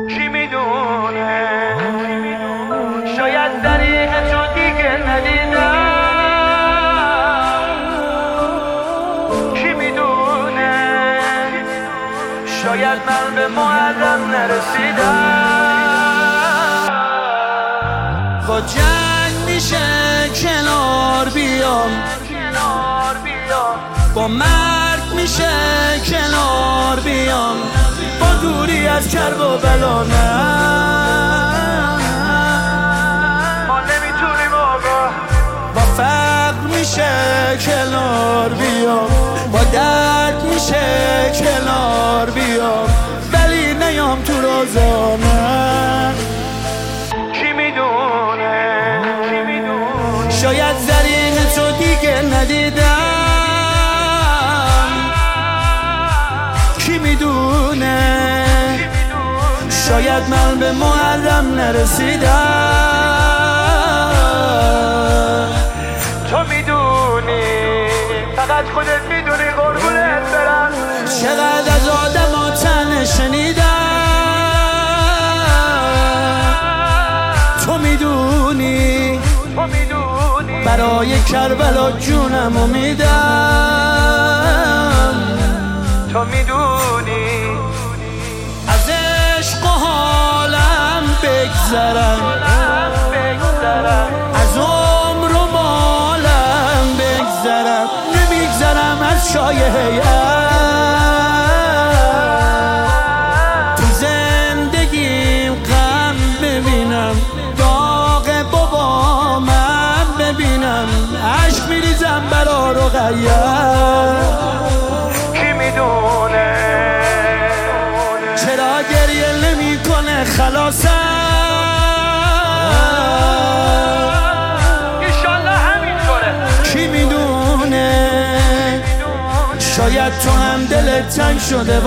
کی میدونه شاید دریغ تو دیگه ندیدم، کی میدونه شاید من به محرم نرسیدم. با جنگ میشه کنار بیام، با مرگ میشه کنار بیام، با دوری از کرب و بلا نه ما نمیتونیم آقا. با فقر میشه کنار بیام، با درد میشه کنار بیام، ولی نیام تو روزانه. کی میدونه شاید زرین تو دیگه ندیدم، کی میدونه شاید من به محرم نرسیدم. تو میدونی فقط خودت میدونی قربونت برم چقدر از آدم ها تنه شنیدم. تو میدونی برای کربلا جونمو میدم. تو میدونی از عشق و حالم بگذرم، از عمر و مالم بگذرم، نمیگذرم از شایعه تو زندگیم غم ببینم، داغ بابامم ببینم، عشق میریزم برا رقیه. کی میدونه چرا گریه نمی کنه خلاصم، ایشالله همینطوره. کی میدونه شاید تو هم دلت تنگ شده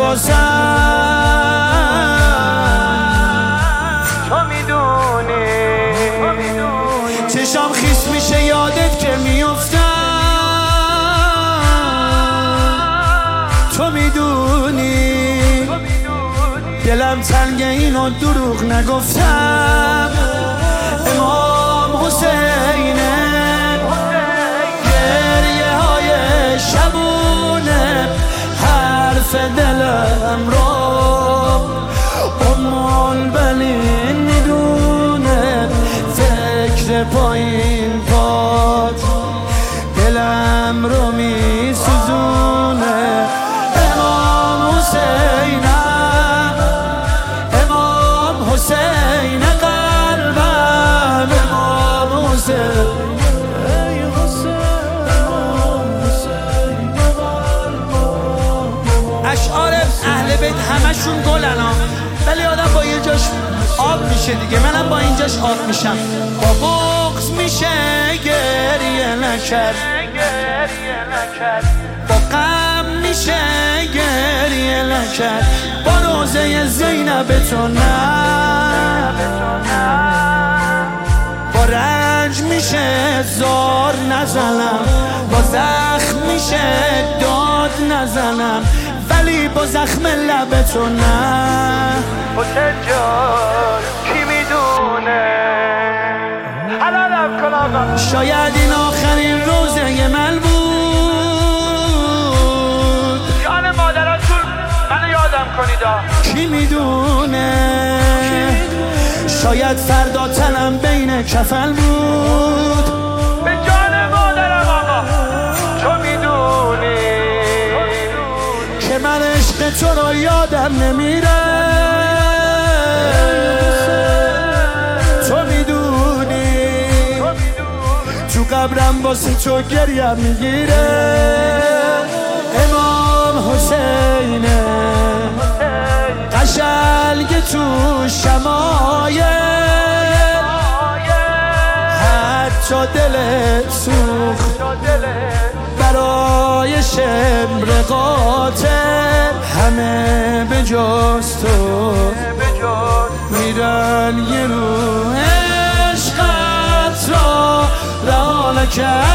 واسم. تو میدونی چشام خیس میشه یادت که میافتم. تو میدونی دلم تنگ اینو دروغ نگفتم. امام حسینه گریه های شبونه حرف دلم رو البنین میدونه، فکر پایین پاد دلم رو میسوزونه. امام حسینم، امام حسین قلبم، امام حسین. اشعار اهل بیت همشون گلن ها، ولی آدم با یه جاش آب میشه دیگه، منم با این جاش آب میشم. با بغض میشه گریه نکرد، با غم میشه گریه نکرد، با روزه زینب تو نه، با رنج میشه زار نزنم، با زخم میشه داد نزنم، ولی با زخم لب تو نه. حسین جان کی میدونه حلالم کن آقا، شاید این آخرین روزه من بود. جان مادراتون منو یادم کنیدا. کی میدونه شاید فردا تنم بین کفن بود. به جان مادرم آقا. تو میدونی که من عشق تو رو یادم نمیره. تو میدونی تو قبرم واسه تو گریم میگیره. امام حسینه قشنگ تو شمایه، حتی دلت سوخت برای شمر قاتل. همه به جز تو میرن یه رو عشقت را رها نکرد.